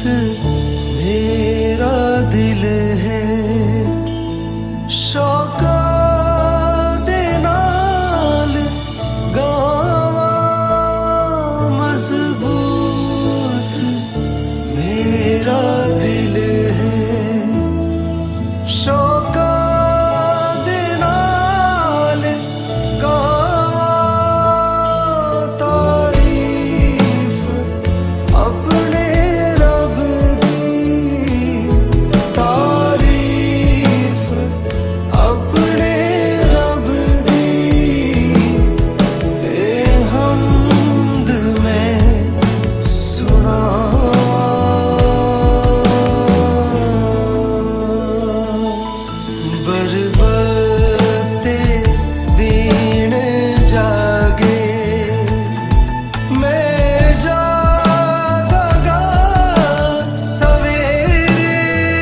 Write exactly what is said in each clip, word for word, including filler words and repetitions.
मेरा दिल है शौका दे नाल गावा मजबूत मेरा दिल है शौका दे नाल गावा तारीफ अपने रब दी तारीफ अपने रब दी ए हमद में सुना बरबते बीण जागे मैं जागा सवेरे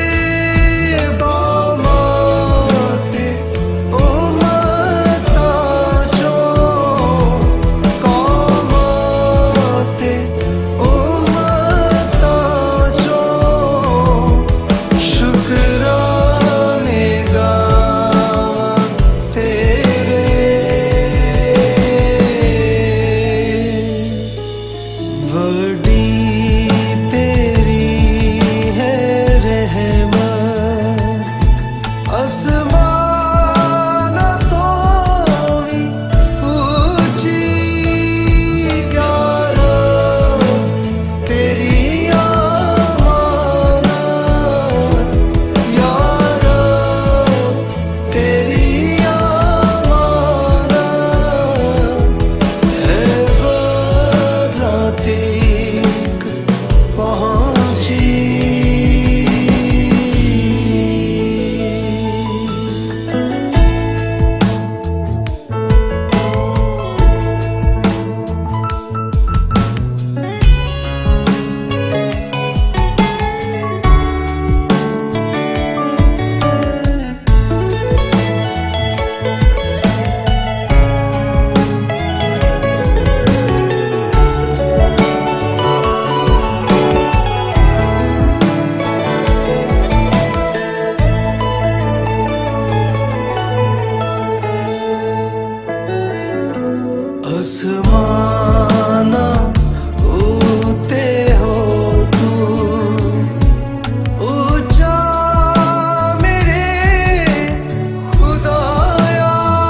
बामाते उमता शो कौमाते उमता शो शुक्राने गावा तेरे बड़ी तेरी है रहमत आसमान तो भी ऊंची ग्यारह तेरी अमानत यारा तेरी अमानत है बराती पहुंची आसमाना ऊते हो तू ऊंचा मेरे खुदाया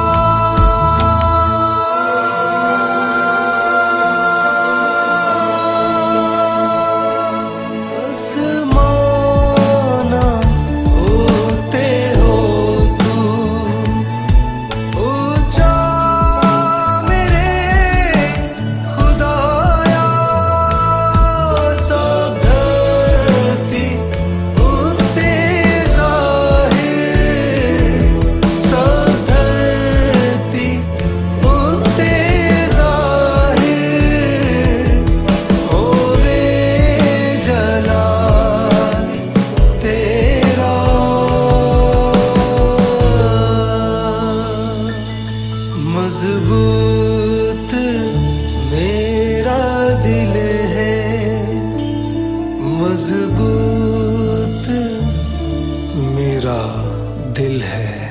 आसमाना ऊते हो तू ऊंचा मेरे खुदाया सब धरती उते ज़ाहिर सब धरती उते ज़ाहिर होवे जलाल तेरा मजबूत मेरा दिल है मजबूत मेरा दिल है।